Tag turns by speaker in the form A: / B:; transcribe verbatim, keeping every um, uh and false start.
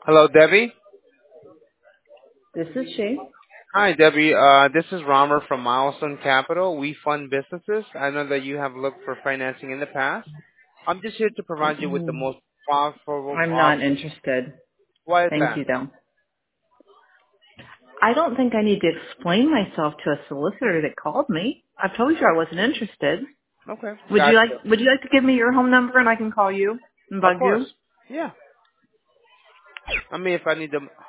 A: Hello, Debbie.
B: This is she.
A: Hi, Debbie. Uh, this is Romer from Milestone Capital. We fund businesses. I know that you have looked for financing in the past. I'm just here to provide you with the
B: Mm,
A: most profitable
B: I'm not
A: option.
B: interested.
A: Why is
B: Thank
A: that?
B: you, though. I don't think I need to explain myself to a solicitor that called me. I've told you I wasn't interested.
A: Okay,
B: Would you like
A: gotcha.
B: Would you like to give me your home number and I can call you and
A: Of
B: bug
A: course.
B: you?
A: Yeah. I mean, if I need them.